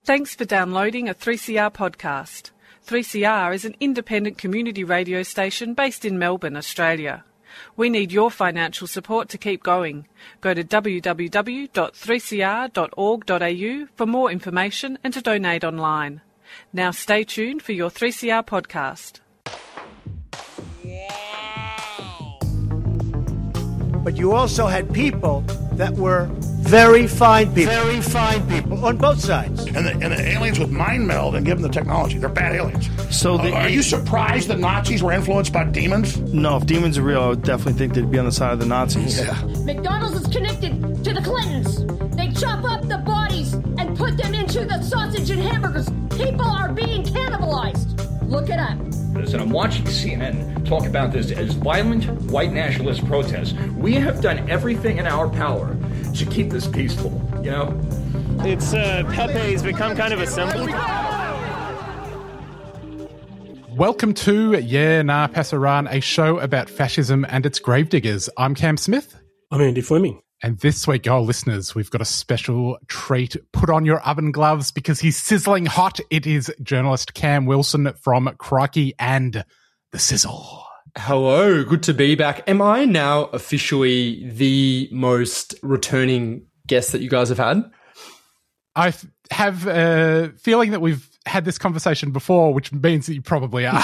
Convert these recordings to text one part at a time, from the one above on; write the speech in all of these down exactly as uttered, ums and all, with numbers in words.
Thanks for downloading a three C R podcast. three C R is an independent community radio station based in Melbourne, Australia. We need your financial support to keep going. Go to w w w dot three c r dot org dot a u for more information and to donate online. Now stay tuned for your three C R podcast. But you also had people that were very fine people. Very fine people on both sides. And the, and the aliens with mind meld and give them the technology. They're bad aliens. So the, uh, Are you surprised that Nazis were influenced by demons? No, if demons are real, I would definitely think they'd be on the side of the Nazis. Yeah. McDonald's is connected to the Clintons. They chop up the bodies and put them into the sausage and hamburgers. People are being cannibalized. Look it up. And I'm watching C N N talk about this as violent white nationalist protests. We have done everything in our power to keep this peaceful, you know? It's, uh, Pepe's become kind of a symbol. Welcome to Yeah Nah Pasaran, a show about fascism and its gravediggers. I'm Cam Smith. I'm Andy Fleming. And this week, oh, listeners, we've got a special treat. Put on your oven gloves because he's sizzling hot. It is journalist Cam Wilson from Crikey and The Sizzle. Hello, good to be back. Am I now officially the most returning guest that you guys have had? I have a feeling that we've had this conversation before, which means that you probably are.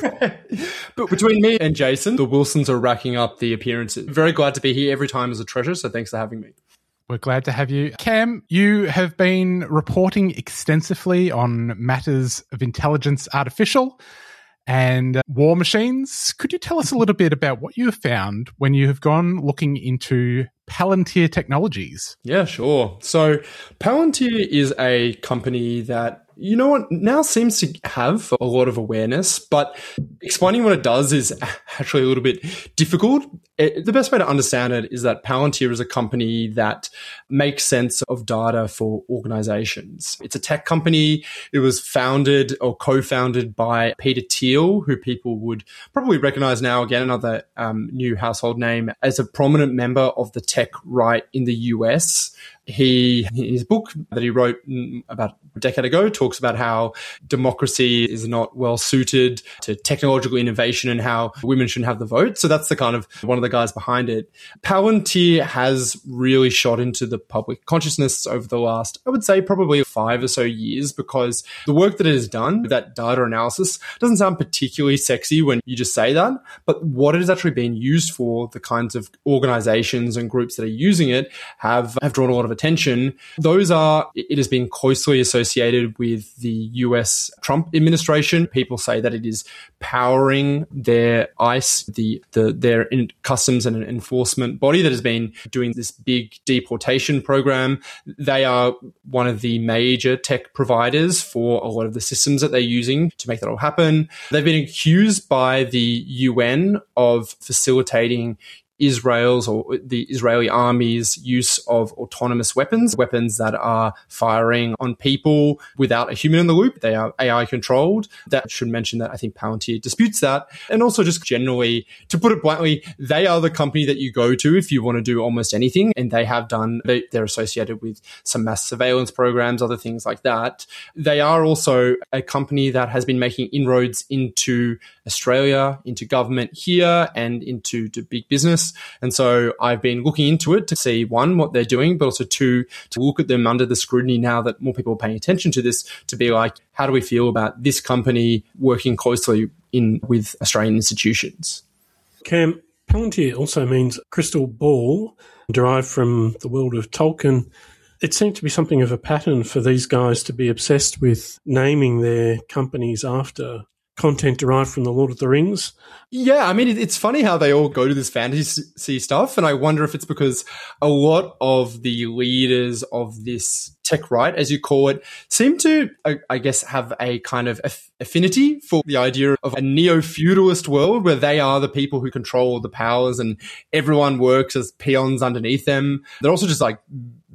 But between me and Jason, the Wilsons are racking up the appearances. Very glad to be here. Every time is a treasure, so thanks for having me. We're glad to have you. Cam, you have been reporting extensively on matters of intelligence artificial and uh, war machines. Could you tell us a little bit about what you have found when you have gone looking into Palantir Technologies? Yeah, sure. So Palantir is a company that, you know what, now seems to have a lot of awareness, but explaining what it does is actually a little bit difficult. It, the best way to understand it is that Palantir is a company that makes sense of data for organizations. It's a tech company. It was founded or co-founded by Peter Thiel, who people would probably recognize now, again, another um, new household name, as a prominent member of the tech right in the U S. He, in his book that he wrote about a decade ago, talks about how democracy is not well suited to technological innovation and how women shouldn't have the vote. So that's the kind of one of the guys behind it. Palantir has really shot into the public consciousness over the last, I would say, probably five or so years, because the work that it has done, that data analysis, doesn't sound particularly sexy when you just say that. But what it has actually been used for, the kinds of organizations and groups that are using it, have, have drawn a lot of attention. Those are, it has been closely associated with the U S Trump administration. People say that it is powering their ICE, the, the their in customs and enforcement body that has been doing this big deportation program. They are one of the major tech providers for a lot of the systems that they're using to make that all happen. They've been accused by the U N of facilitating Israel's or the Israeli army's use of autonomous weapons, weapons that are firing on people without a human in the loop. They are A I controlled. That should mention that I think Palantir disputes that. And also just generally, to put it bluntly, they are the company that you go to if you want to do almost anything. And they have done, they, they're associated with some mass surveillance programs, other things like that. They are also a company that has been making inroads into Australia, into government here, and into to big business. And so I've been looking into it to see, one, what they're doing, but also two, to look at them under the scrutiny now that more people are paying attention to this, to be like, how do we feel about this company working closely in with Australian institutions? Cam, Palantir also means crystal ball, derived from the world of Tolkien. It seemed to be something of a pattern for these guys to be obsessed with naming their companies after content derived from the Lord of the Rings. Yeah, I mean, it's funny how they all go to this fantasy stuff, and I wonder if it's because a lot of the leaders of this tech right, as you call it, seem to, I guess, have a kind of affinity for the idea of a neo-feudalist world where they are the people who control the powers and everyone works as peons underneath them. They're also just like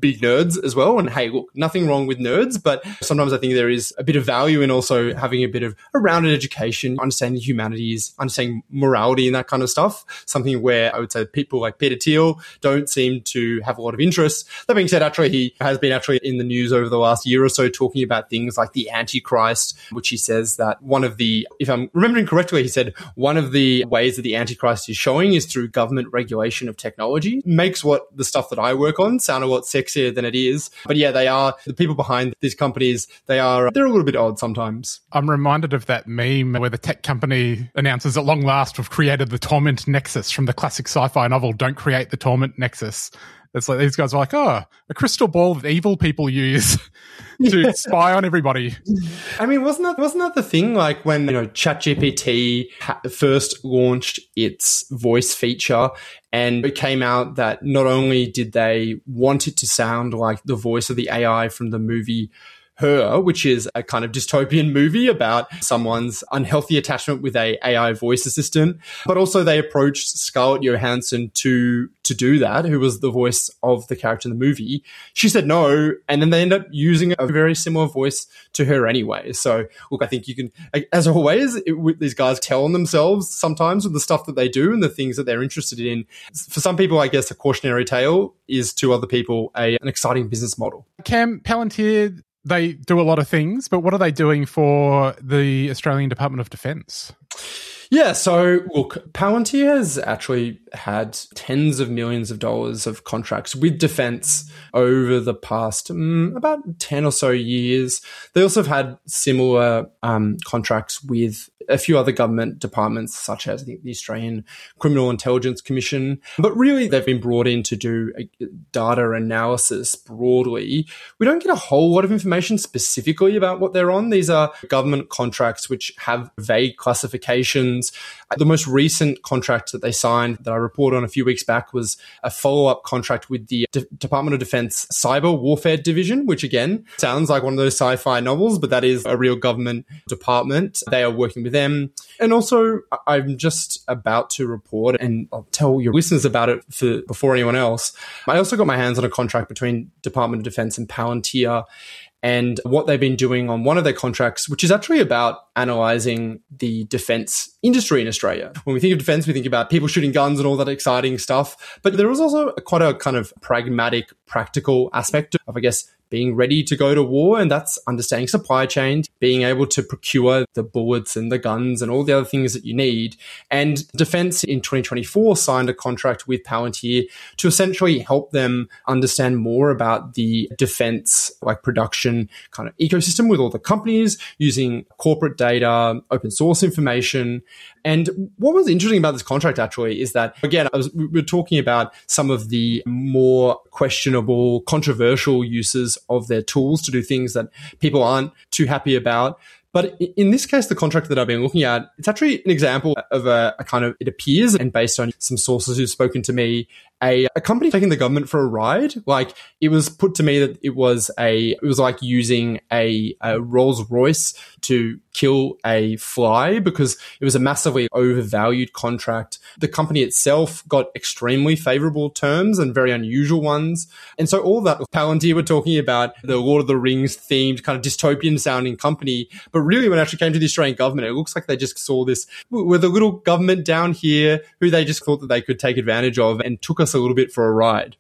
big nerds as well. And hey, look, nothing wrong with nerds, but sometimes I think there is a bit of value in also having a bit of a rounded education, understanding the humanities, understanding morality and that kind of stuff. Something where I would say people like Peter Thiel don't seem to have a lot of interest. That being said, actually, he has been actually in the news over the last year or so talking about things like the Antichrist, which he says that one of the, if I'm remembering correctly, he said one of the ways that the Antichrist is showing is through government regulation of technology. Makes what the stuff that I work on sound a lot sexier than it is. But yeah, they are, the people behind these companies, they are, they're a little bit odd sometimes. I'm reminded of that meme where the tech company announces at long last we've created the Torment Nexus from the classic sci-fi novel, Don't Create the Torment Nexus. It's like these guys are like, oh, a crystal ball that evil people use to yeah. spy on everybody. I mean, wasn't that wasn't that the thing? Like when you know ChatGPT ha- first launched its voice feature, and it came out that not only did they want it to sound like the voice of the A I from the movie Her, which is a kind of dystopian movie about someone's unhealthy attachment with a AI voice assistant. But also they approached Scarlett Johansson to to do that, who was the voice of the character in the movie. She said no, and then they end up using a very similar voice to her anyway. So, look, I think you can, as always, it, these guys tell on themselves sometimes with the stuff that they do and the things that they're interested in. For some people, I guess a cautionary tale is to other people a, an exciting business model. Cam, Palantir, they do a lot of things, but what are they doing for the Australian Department of Defence? Yeah, so look, Palantir has actually had tens of millions of dollars of contracts with defence over the past um, about ten or so years. They also have had similar um, contracts with a few other government departments, such as the, the Australian Criminal Intelligence Commission. But really, they've been brought in to do a data analysis broadly. We don't get a whole lot of information specifically about what they're on. These are government contracts which have vague classifications. The most recent contract that they signed that I reported on a few weeks back was a follow-up contract with the D- Department of Defense Cyber Warfare Division, which again sounds like one of those sci-fi novels, but that is a real government department. They are working with them. And also, I'm just about to report, and I'll tell your listeners about it for, before anyone else. I also got my hands on a contract between Department of Defense and Palantir, and what they've been doing on one of their contracts, which is actually about analysing the defence industry in Australia. When we think of defence, we think about people shooting guns and all that exciting stuff. But there is also a, quite a kind of pragmatic, practical aspect of, I guess, being ready to go to war, and that's understanding supply chains, being able to procure the bullets and the guns and all the other things that you need. And Defence in twenty twenty-four signed a contract with Palantir to essentially help them understand more about the defence like production kind of ecosystem with all the companies using corporate data, open source information. And what was interesting about this contract actually is that, again, I was, we were talking about some of the more questionable, controversial uses of their tools to do things that people aren't too happy about. But in this case, the contract that I've been looking at, it's actually an example of a, a kind of, it appears, and based on some sources who've spoken to me, a, a company taking the government for a ride. Like, it was put to me that it was a, it was like using a, a Rolls Royce to kill a fly because it was a massively overvalued contract. The company itself got extremely favorable terms and very unusual ones. And so all that Palantir were talking about, the Lord of the Rings themed kind of dystopian sounding company. But really, when it actually came to the Australian government, it looks like they just saw this with a little government down here who they just thought that they could take advantage of and took us a little bit for a ride.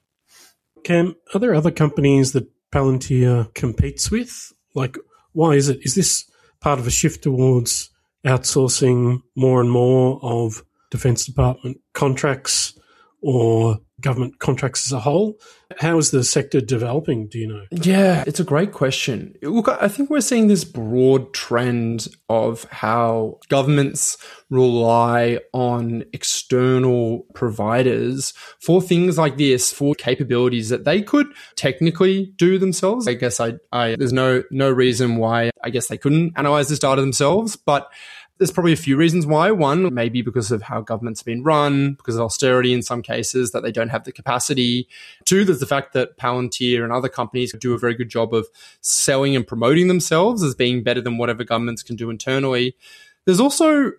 Cam, are there other companies that Palantir competes with? Like, why is it? Is this part of a shift towards outsourcing more and more of Defence Department contracts or government contracts as a whole? How is the sector developing, do you know? Yeah, it's a great question. Look, I think we're seeing this broad trend of how governments rely on external providers for things like this, for capabilities that they could technically do themselves. I guess I, I there's no no reason why I guess they couldn't analyze this data themselves, but there's probably a few reasons why. One, maybe because of how governments have been run, because of austerity in some cases, that they don't have the capacity. Two, there's the fact that Palantir and other companies do a very good job of selling and promoting themselves as being better than whatever governments can do internally. There's also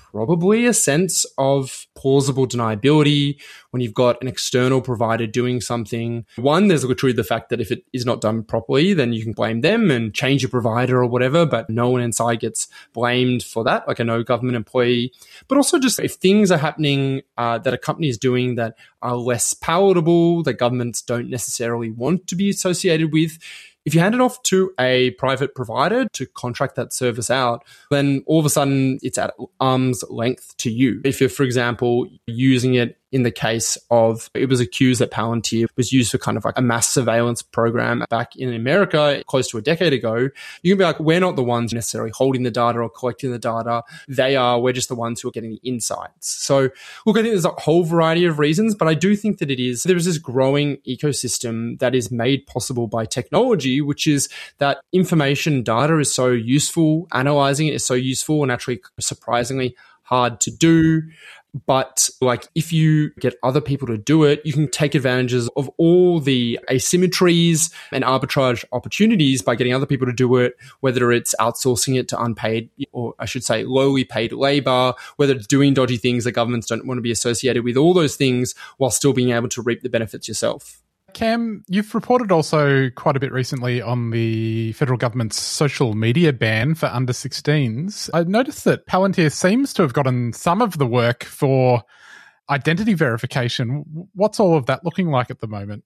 probably a sense of plausible deniability when you've got an external provider doing something. One, there's literally the fact that if it is not done properly, then you can blame them and change your provider or whatever, but no one inside gets blamed for that, like a no government employee. But also just if things are happening uh, that a company is doing that are less palatable, that governments don't necessarily want to be associated with, if you hand it off to a private provider to contract that service out, then all of a sudden it's at arm's length to you. If you're, for example, using it in the case of, it was accused that Palantir was used for kind of like a mass surveillance program back in America close to a decade ago, you can be like, we're not the ones necessarily holding the data or collecting the data. They are, we're just the ones who are getting the insights. So look, I think there's a whole variety of reasons, but I do think that it is, there's this growing ecosystem that is made possible by technology, which is that information data is so useful, analyzing it is so useful and actually surprisingly hard to do. But like if you get other people to do it, you can take advantages of all the asymmetries and arbitrage opportunities by getting other people to do it, whether it's outsourcing it to unpaid, or I should say lowly paid labor, whether it's doing dodgy things that governments don't want to be associated with, all those things while still being able to reap the benefits yourself. Cam, you've reported also quite a bit recently on the federal government's social media ban for under sixteens. I noticed that Palantir seems to have gotten some of the work for identity verification. What's all of that looking like at the moment?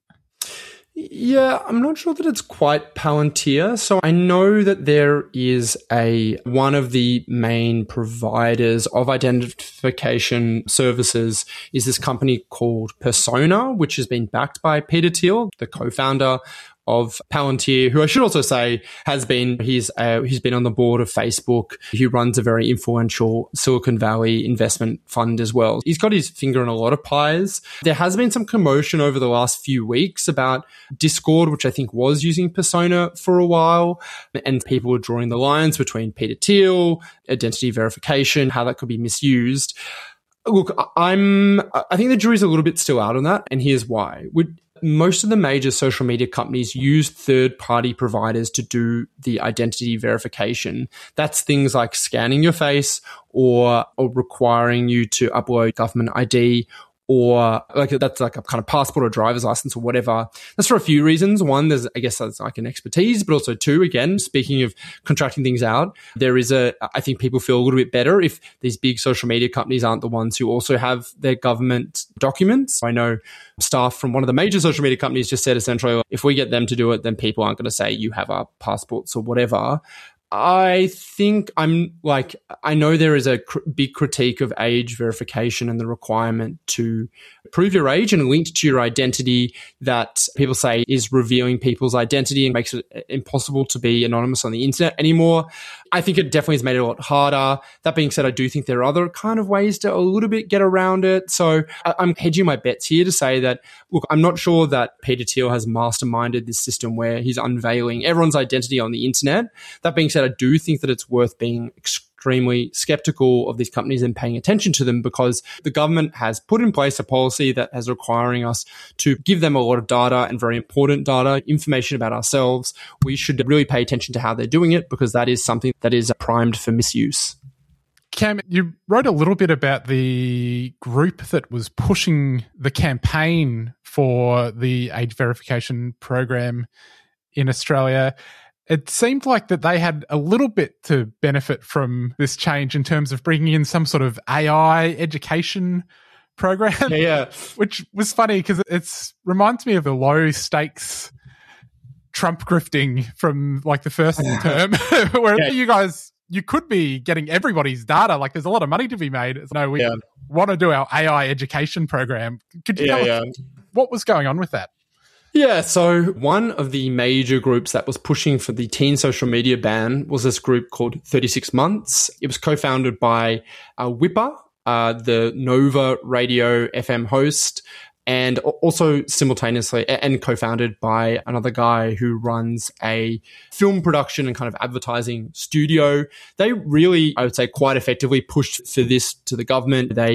Yeah, I'm not sure that it's quite Palantir. So I know that there is a one of the main providers of identification services is this company called Persona, which has been backed by Peter Thiel, the co-founder of Palantir, who I should also say has been, he's uh, he's been on the board of Facebook. He runs a very influential Silicon Valley investment fund as well. He's got his finger in a lot of pies. There has been some commotion over the last few weeks about Discord, which I think was using Persona for a while, and people were drawing the lines between Peter Thiel, identity verification, how that could be misused. Look, I'm, I think the jury's a little bit still out on that, and here's why. Would Most of the major social media companies use third-party providers to do the identity verification. That's things like scanning your face or, or requiring you to upload government I D, or like that's like a kind of passport or driver's license or whatever. That's for a few reasons. One, there's, I guess that's like an expertise, but also two, again, speaking of contracting things out, there is a, I think people feel a little bit better if these big social media companies aren't the ones who also have their government documents. I know staff from one of the major social media companies just said essentially, if we get them to do it, then people aren't going to say you have our passports or whatever. I think I'm like, I know there is a cr- big critique of age verification and the requirement to prove your age and linked to your identity that people say is revealing people's identity and makes it impossible to be anonymous on the internet anymore. I think it definitely has made it a lot harder. That being said, I do think there are other kind of ways to a little bit get around it. So I- I'm hedging my bets here to say that, look, I'm not sure that Peter Thiel has masterminded this system where he's unveiling everyone's identity on the internet. That being said, I do think that it's worth being extremely skeptical of these companies and paying attention to them, because the government has put in place a policy that is requiring us to give them a lot of data and very important data, information about ourselves. We should really pay attention to how they're doing it, because that is something that is primed for misuse. Cam, you wrote a little bit about the group that was pushing the campaign for the age verification program in Australia. It seemed like that they had a little bit to benefit from this change in terms of bringing in some sort of A I education program. Yeah, yeah. Which was funny because it reminds me of the low stakes Trump grifting from like the first term, where yeah. you guys, you could be getting everybody's data. Like there's a lot of money to be made. No, we yeah. want to do our A I education program. Could you yeah, tell us yeah. what was going on with that? Yeah, so one of the major groups that was pushing for the teen social media ban was this group called thirty-six months. It was co-founded by uh, Whipper, uh, the Nova radio F M host, and also simultaneously and co-founded by another guy who runs a film production and kind of advertising studio. They really, I would say, quite effectively pushed for this to the government. They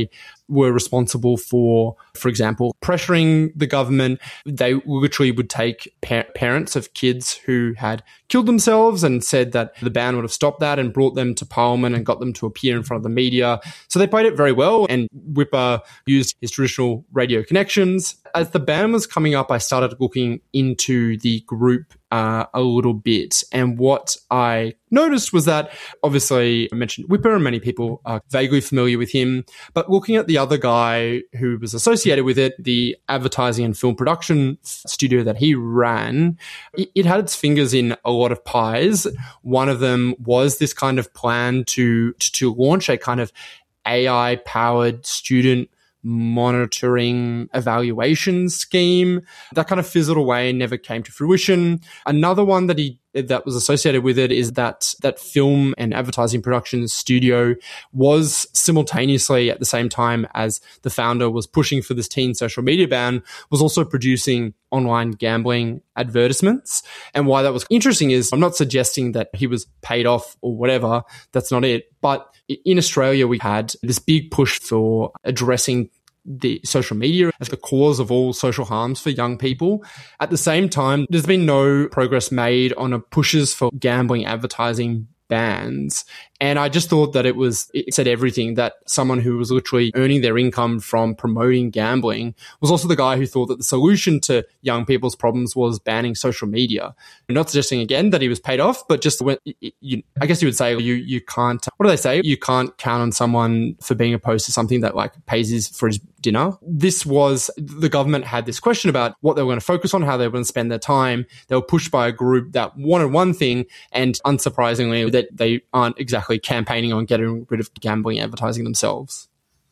were responsible for, for example, pressuring the government. They literally would take pa- parents of kids who had killed themselves and said that the ban would have stopped that and brought them to Parliament and got them to appear in front of the media. So they played it very well, and Whipper used his traditional radio connections. As the ban was coming up, I started looking into the group uh, a little bit. And what I noticed was that, obviously, I mentioned Whipper, and many people are vaguely familiar with him. But looking at the other guy who was associated with it, the advertising and film production studio that he ran, it, it had its fingers in a lot of pies. One of them was this kind of plan to to launch a kind of A I-powered student monitoring evaluation scheme. That kind of fizzled away and never came to fruition. Another one that he that was associated with it is that that film and advertising production studio was simultaneously, at the same time as the founder was pushing for this teen social media ban, was also producing online gambling advertisements. And why that was interesting is, I'm not suggesting that he was paid off or whatever. That's not it. But in Australia, we had this big push for addressing the social media as the cause of all social harms for young people. At the same time, there's been no progress made on a pushes for gambling advertising bans. And I just thought that it was, it said everything, that someone who was literally earning their income from promoting gambling was also the guy who thought that the solution to young people's problems was banning social media. I'm not suggesting again that he was paid off, but just when, you, I guess you would say you, you can't, what do they say? You can't count on someone for being opposed to something that like pays his, for his dinner. This was, the government had this question about what they were going to focus on, how they were going to spend their time. They were pushed by a group that wanted one thing, and unsurprisingly, that they aren't exactly campaigning on getting rid of gambling advertising themselves.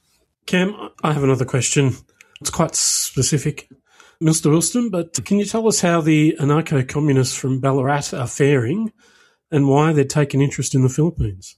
Cam, I have another question. It's quite specific, Mister Wilson, but can you tell us how the anarcho-communists from Ballarat are faring and why they're taking interest in the Philippines?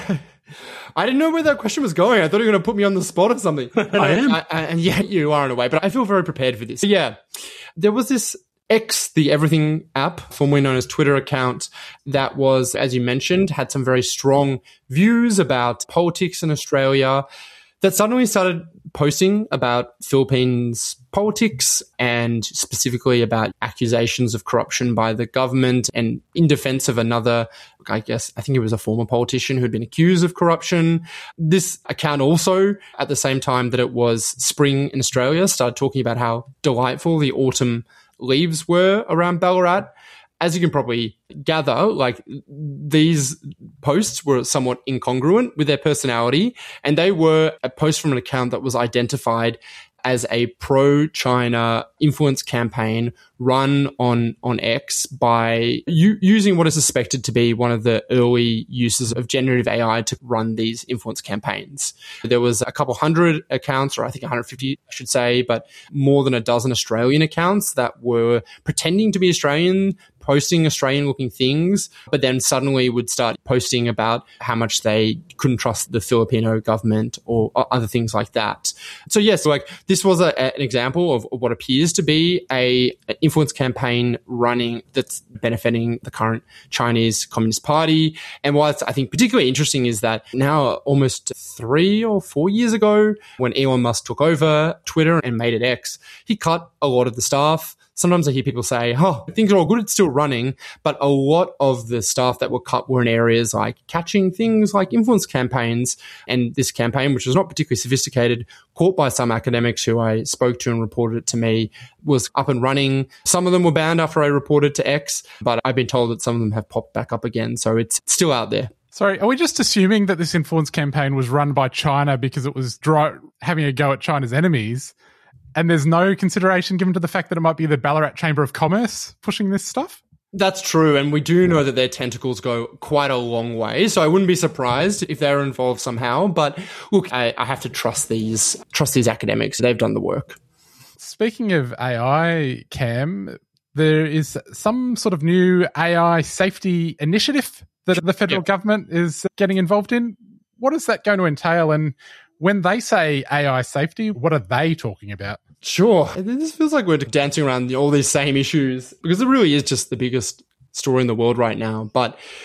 I didn't know where that question was going. I thought you were going to put me on the spot or something. I am. I, I, and yeah, you are in a way, but I feel very prepared for this. So yeah, there was this X, the Everything app, formerly known as Twitter account, that was, as you mentioned, had some very strong views about politics in Australia, that suddenly started posting about Philippines politics and specifically about accusations of corruption by the government and in defense of another, I guess, I think it was a former politician who had been accused of corruption. This account also, at the same time that it was spring in Australia, started talking about how delightful the autumn leaves were around Ballarat. As you can probably gather, like, these posts were somewhat incongruent with their personality, and they were a post from an account that was identified as a pro-China influence campaign run on, on X by u- using what is suspected to be one of the early uses of generative A I to run these influence campaigns. There was a couple hundred accounts, or I think one hundred fifty, I should say, but more than a dozen Australian accounts that were pretending to be Australian, posting Australian-looking things, but then suddenly would start posting about how much they couldn't trust the Filipino government or, or other things like that. So yes, like, this was a, an example of what appears to be a an influence campaign running that's benefiting the current Chinese Communist Party. And what's, I think, particularly interesting is that now, almost three or four years ago, when Elon Musk took over Twitter and made it X, he cut a lot of the staff. Sometimes I hear people say, oh, things are all good, it's still running. But a lot of the staff that were cut were in areas like catching things like influence campaigns. And this campaign, which was not particularly sophisticated, caught by some academics who I spoke to and reported it to me, was up and running. Some of them were banned after I reported to X, but I've been told that some of them have popped back up again. So it's still out there. Sorry, are we just assuming that this influence campaign was run by China because it was dry, having a go at China's enemies? And there's no consideration given to the fact that it might be the Ballarat Chamber of Commerce pushing this stuff? That's true, and we do know that their tentacles go quite a long way, so I wouldn't be surprised if they're involved somehow. But look, I, I have to trust these trust these academics. They've done the work. Speaking of A I, Cam, there is some sort of new A I safety initiative that the federal yep. government is getting involved in. What is that going to entail? And when they say A I safety, what are they talking about? Sure. This feels like we're dancing around all these same issues because it really is just the biggest story in the world right now. But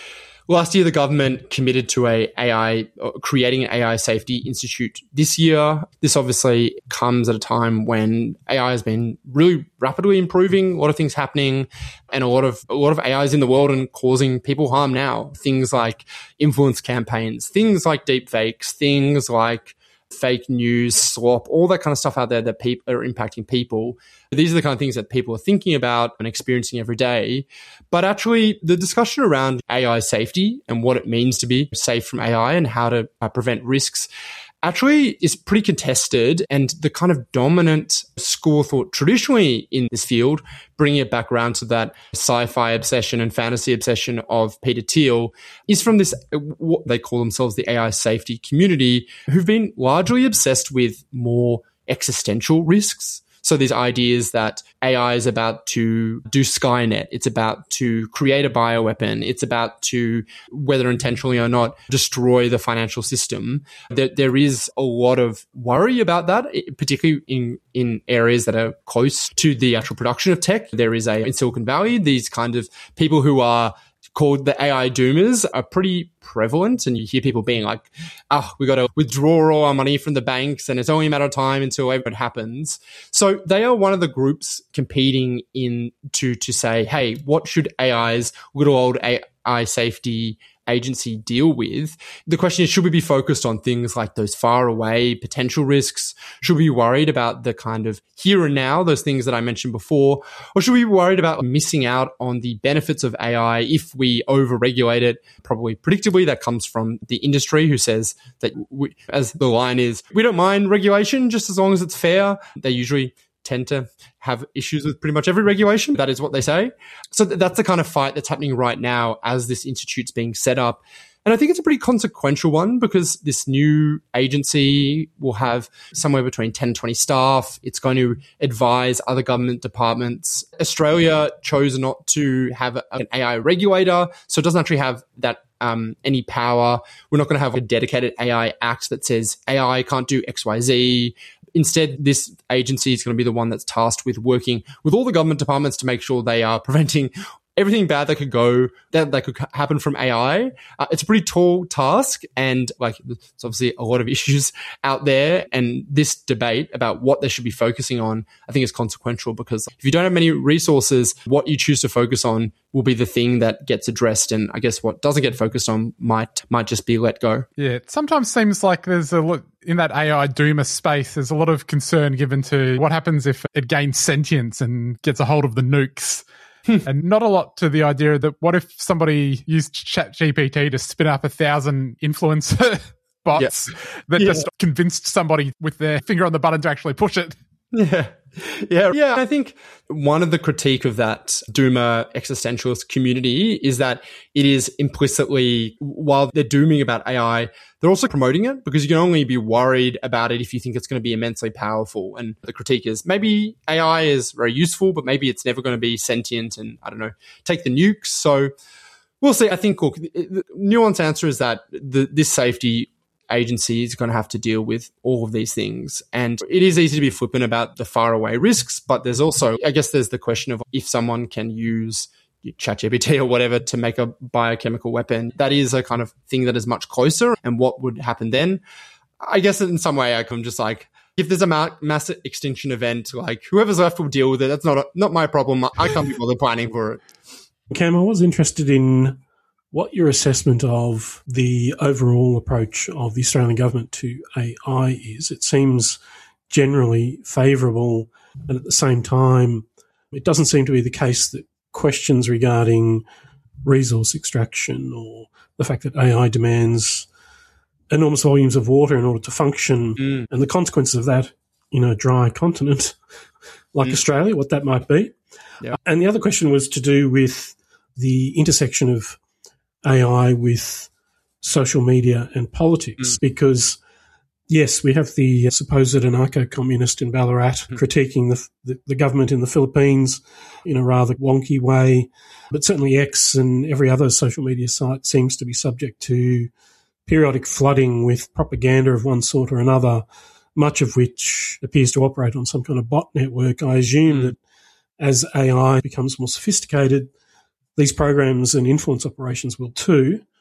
last year, the government committed to a AI, creating an A I safety institute this year. This obviously comes at a time when A I has been really rapidly improving, a lot of things happening, and a lot of a lot of A Is in the world and causing people harm now. Things like influence campaigns, things like deepfakes, things like fake news, slop, all that kind of stuff out there that people are impacting people. These are the kind of things that people are thinking about and experiencing every day. But actually, the discussion around A I safety and what it means to be safe from A I and how to uh, prevent risks actually is pretty contested, and the kind of dominant school of thought traditionally in this field, bringing it back around to that sci-fi obsession and fantasy obsession of Peter Thiel, is from this, what they call themselves the A I safety community, who've been largely obsessed with more existential risks. So these ideas that A I is about to do Skynet, it's about to create a bioweapon, it's about to, whether intentionally or not, destroy the financial system. There, there is a lot of worry about that, particularly in, in areas that are close to the actual production of tech. There is a, in Silicon Valley, these kind of people who are called the A I doomers are pretty prevalent, and you hear people being like, oh, we got to withdraw all our money from the banks and it's only a matter of time until it happens. So they are one of the groups competing in to, to say, hey, what should A I's little old A I safety agency deal with? The question is, should we be focused on things like those far away potential risks? Should we be worried about the kind of here and now, those things that I mentioned before? Or should we be worried about missing out on the benefits of A I if we over-regulate it? Probably predictably, that comes from the industry, who says that, we, as the line is, we don't mind regulation just as long as it's fair. They usually tend to have issues with pretty much every regulation. That is what they say. So th- that's the kind of fight that's happening right now as this institute's being set up. And I think it's a pretty consequential one, because this new agency will have somewhere between ten and twenty staff. It's going to advise other government departments. Australia chose not to have an A I regulator, so it doesn't actually have that um, any power. We're not going to have a dedicated A I act that says A I can't do X Y Z. Instead, this agency is going to be the one that's tasked with working with all the government departments to make sure they are preventing everything bad that could go, that, that could happen from A I. Uh, it's a pretty tall task, and like, there's obviously a lot of issues out there. And this debate about what they should be focusing on, I think is consequential, because if you don't have many resources, what you choose to focus on will be the thing that gets addressed. And I guess what doesn't get focused on might, might just be let go. Yeah. It sometimes seems like there's a lot in that A I doomer space. There's a lot of concern given to what happens if it gains sentience and gets a hold of the nukes. And not a lot to the idea that what if somebody used ChatGPT to spin up a thousand influencer bots yeah. that yeah. just convinced somebody with their finger on the button to actually push it? Yeah. Yeah. Yeah. I think one of the critique of that doomer existentialist community is that it is implicitly, while they're dooming about A I, they're also promoting it, because you can only be worried about it if you think it's going to be immensely powerful. And the critique is maybe A I is very useful, but maybe it's never going to be sentient and, I don't know, take the nukes. So we'll see. I think, look, the nuanced answer is that the, this safety agency is going to have to deal with all of these things. And it is easy to be flippant about the faraway risks, but there's also, I guess there's the question of if someone can use ChatGPT or whatever to make a biochemical weapon. That is a kind of thing that is much closer. And what would happen then? I guess in some way I can just like, if there's a ma- mass extinction event, like whoever's left will deal with it. That's not a, not my problem. I can't be bothered planning for it. Cam, I was interested in what your assessment of the overall approach of the Australian government to A I is. It seems generally favourable, and at the same time, it doesn't seem to be the case that questions regarding resource extraction or the fact that A I demands enormous volumes of water in order to function mm. and the consequences of that in a dry continent like mm. Australia, what that might be. Yeah. And the other question was to do with the intersection of A I with social media and politics, mm. because, yes, we have the supposed anarcho-communist in Ballarat mm. critiquing the, the, the government in the Philippines in a rather wonky way, but certainly X and every other social media site seems to be subject to periodic flooding with propaganda of one sort or another, much of which appears to operate on some kind of bot network. I assume mm. that as A I becomes more sophisticated, these programs and influence operations will too.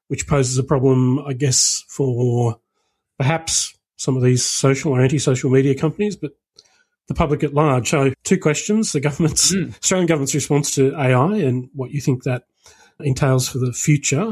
which poses a problem, I guess, for perhaps some of these social or anti-social media companies, but the public at large. So two questions, the government's, mm. Australian government's response to A I and what you think that entails for the future,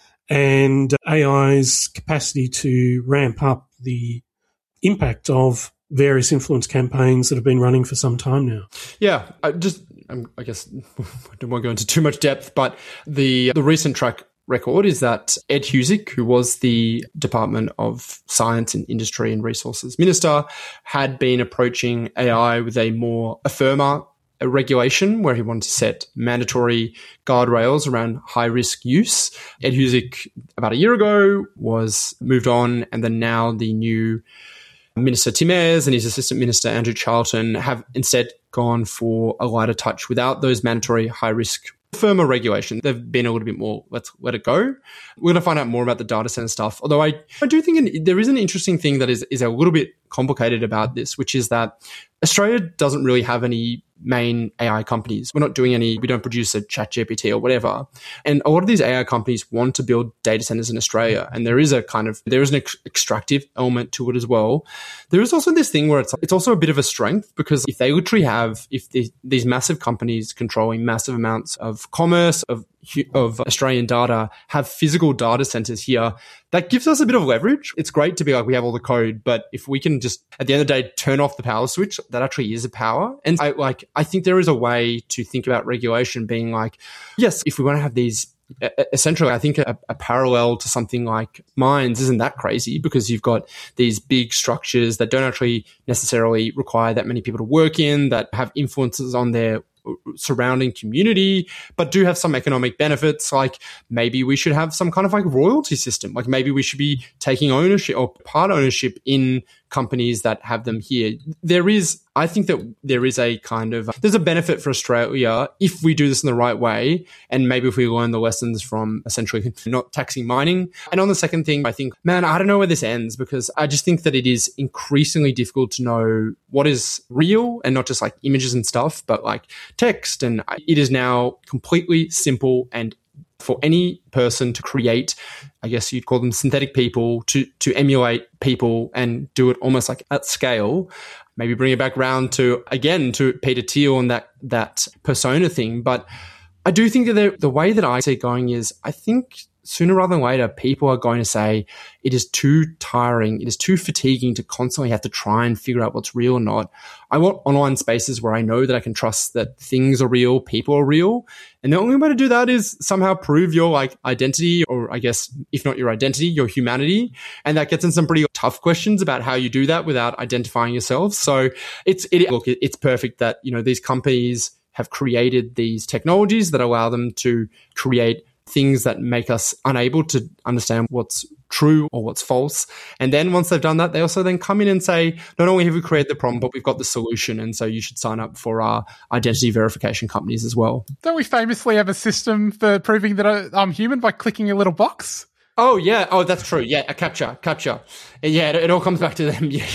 and A I's capacity to ramp up the impact of various influence campaigns that have been running for some time now. Yeah, I just, I guess, I don't want to go into too much depth, but the the recent track record is that Ed Husic, who was the Department of Science and Industry and Resources Minister, had been approaching A I with a more a firmer a regulation where he wanted to set mandatory guardrails around high-risk use. Ed Husic, about a year ago, was moved on, and then now the new Minister Tim Ayres and his Assistant Minister Andrew Charlton have instead gone for a lighter touch without those mandatory high-risk firmer regulation. They've been a little bit more, let's let it go. We're going to find out more about the data center stuff. Although I, I do think an, there is an interesting thing that is, is a little bit complicated about this, which is that Australia doesn't really have any main A I companies. We're not doing any, we don't produce a ChatGPT or whatever. And a lot of these A I companies want to build data centers in Australia. And there is a kind of, there is an ex- extractive element to it as well. There is also this thing where it's, it's also a bit of a strength, because if they literally have, if the, these massive companies controlling massive amounts of commerce, of of Australian data, have physical data centers here, that gives us a bit of leverage. It's great to be like, we have all the code, but if we can just, at the end of the day, turn off the power switch, that actually is a power. And I like, I think there is a way to think about regulation being like, yes, if we want to have these, essentially, I think a, a parallel to something like mines isn't that crazy, because you've got these big structures that don't actually necessarily require that many people to work in, that have influences on their surrounding community, but do have some economic benefits. Like maybe we should have some kind of like royalty system. Like maybe we should be taking ownership or part ownership in companies that have them here. There is, I think that there is a kind of, there's a benefit for Australia if we do this in the right way. And maybe if we learn the lessons from essentially not taxing mining. And on the second thing, I think, man, I don't know where this ends, because I just think that it is increasingly difficult to know what is real and not just like images and stuff, but like text. And it is now completely simple and for any person to create, I guess you'd call them synthetic people, to to emulate people and do it almost like at scale. Maybe bring it back round to, again, to Peter Thiel and that that persona thing. But I do think that the, the way that I see it going is, I think sooner rather than later, people are going to say it is too tiring, it is too fatiguing to constantly have to try and figure out what's real or not. I want online spaces where I know that I can trust that things are real, people are real. And the only way to do that is somehow prove your like identity, or I guess, if not your identity, your humanity. And that gets in some pretty tough questions about how you do that without identifying yourself. So it's, it, look, it's perfect that, you know, these companies have created these technologies that allow them to create things that make us unable to understand what's true or what's false. And then once they've done that, they also then come in and say, not only have we created the problem, but we've got the solution. And so you should sign up for our identity verification companies as well. Don't we famously have a system for proving that I'm human by clicking a little box? Oh, yeah. Oh, that's true. Yeah, a captcha, captcha. Yeah, it, it all comes back to them. Yeah.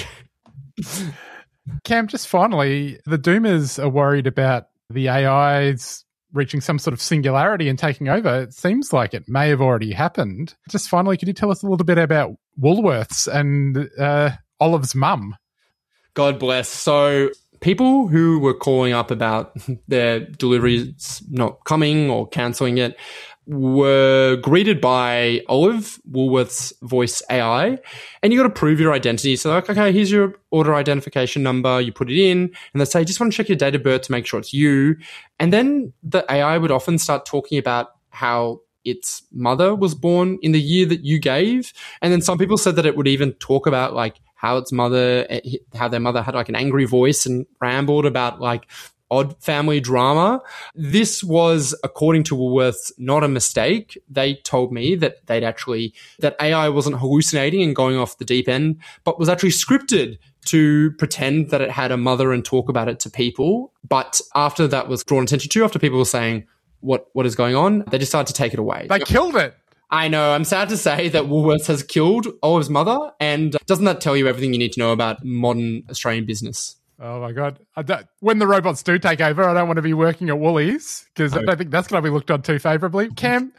Cam, just finally, the Doomers are worried about the A Is reaching some sort of singularity and taking over. It seems like it may have already happened. Just finally, could you tell us a little bit about Woolworths and uh, Olive's mum? God bless. So people who were calling up about their deliveries not coming or cancelling it were greeted by Olive, Woolworths Voice A I, and you got to prove your identity. So like, okay, here's your order identification number. You put it in, and they say, just want to check your date of birth to make sure it's you. And then the A I would often start talking about how its mother was born in the year that you gave. And then some people said that it would even talk about like how its mother, how their mother had like an angry voice and rambled about like odd family drama. This was, according to Woolworths, not a mistake. They told me that they'd actually, that A I wasn't hallucinating and going off the deep end, but was actually scripted to pretend that it had a mother and talk about it to people. But after that was drawn attention to, after people were saying, what, what is going on, they decided to take it away. They killed it. I know. I'm sad to say that Woolworths has killed Olive's mother. And doesn't that tell you everything you need to know about modern Australian business? Oh, my God. I don't, when the robots do take over, I don't want to be working at Woolies, because I don't think that's going to be looked on too favourably. Cam,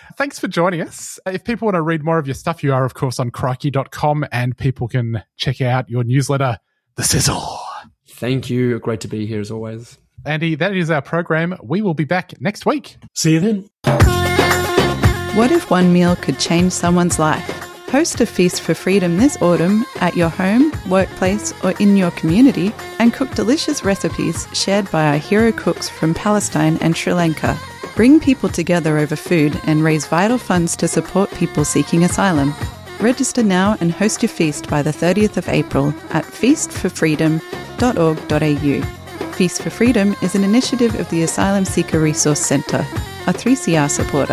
thanks for joining us. If people want to read more of your stuff, you are, of course, on crikey dot com, and people can check out your newsletter, The Sizzle. Thank you. Great to be here as always. Andy, that is our program. We will be back next week. See you then. What if one meal could change someone's life? Host a Feast for Freedom this autumn at your home, workplace, or in your community, and cook delicious recipes shared by our hero cooks from Palestine and Sri Lanka. Bring people together over food and raise vital funds to support people seeking asylum. Register now and host your feast by the thirtieth of April at feast for freedom dot org dot a u. Feast for Freedom is an initiative of the Asylum Seeker Resource Centre, a three C R supporter.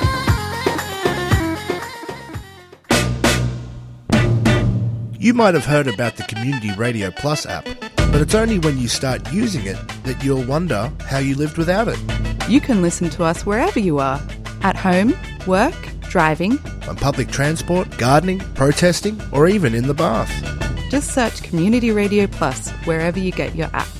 You might have heard about the Community Radio Plus app, but it's only when you start using it that you'll wonder how you lived without it. You can listen to us wherever you are, at home, work, driving, on public transport, gardening, protesting, or even in the bath. Just search Community Radio Plus wherever you get your apps.